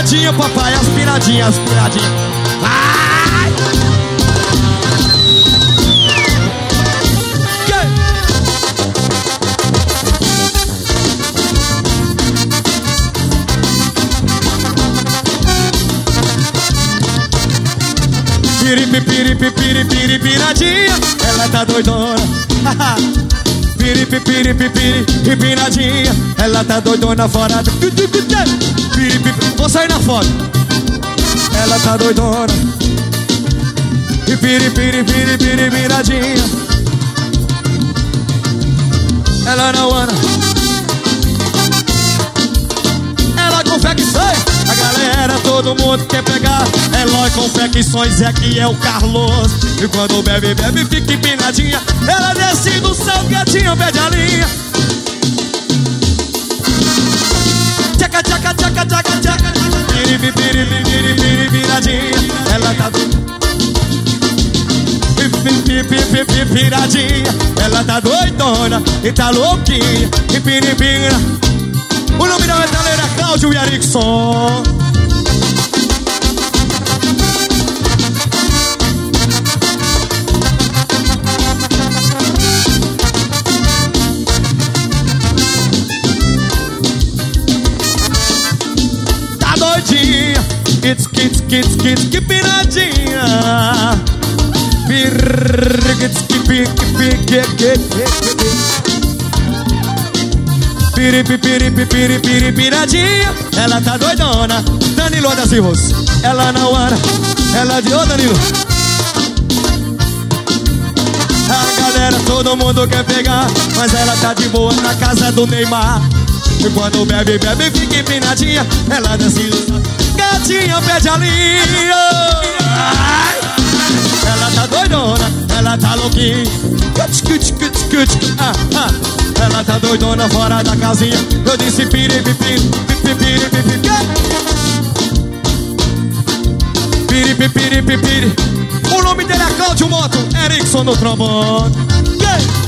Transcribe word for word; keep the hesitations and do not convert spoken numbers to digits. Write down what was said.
piradinhas, papai, as piradinhas, as piradinhas. Vai! Piri, piri, piri, piri, piradinha, ela tá doidona. Piri, piri, piri, piradinha, ela tá doidona fora do... Piri, piri, vou sair na foto. Ela tá doidona. Piri, piri, piri, piri, piradinha, ela não anda. Ela confia sai. A galera, todo mundo quer pegar. Eloy Confecções, e aqui é o Carlos. E quando bebe, bebe, fica empinadinha. Ela desce do céu, quietinha, pede a linha. Tchaca, tchaca, tchaca, tchaca, tchaca. Piri, piri, piri, piri, piri, piradinha. Ela tá do... Piri, piri, piri, piradinha. Ela tá doidona e tá louquinha. E piripira. O nome da metaleira é Cláudio e Erickson. Tá doidinha. Kits, kits, kits, kits, que piradinha. Pir, kits, que pique, pique, pique. Piri, piri, piri, piri, piradinha, ela tá doidona. Danilo da Silvos, ela não anda. Ela de ô Danilo. A galera, todo mundo quer pegar, mas ela tá de boa na casa do Neymar. E quando bebe, bebe, fica empinadinha. Ela desce, gatinha, pede a linha. Ela tá doidona, ela tá louquinha. Cut, cut, cut, cut. Ah, ah. Ela tá doidona fora da casinha. Eu disse piri, piri, piri, piri, piri, piri, piri, piri. O nome dele é Cláudio Moto, Erickson no trombone. Yeah.